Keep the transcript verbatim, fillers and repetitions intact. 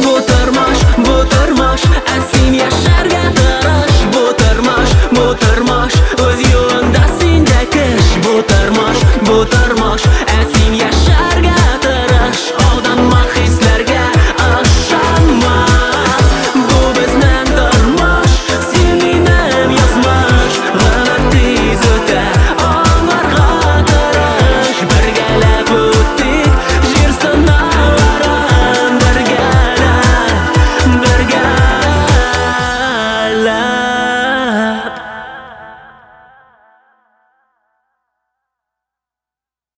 Botormas, botormas, ez színes sárgátaras. Botormas, botormas, az jön, de színdekes. Botormas, botormas,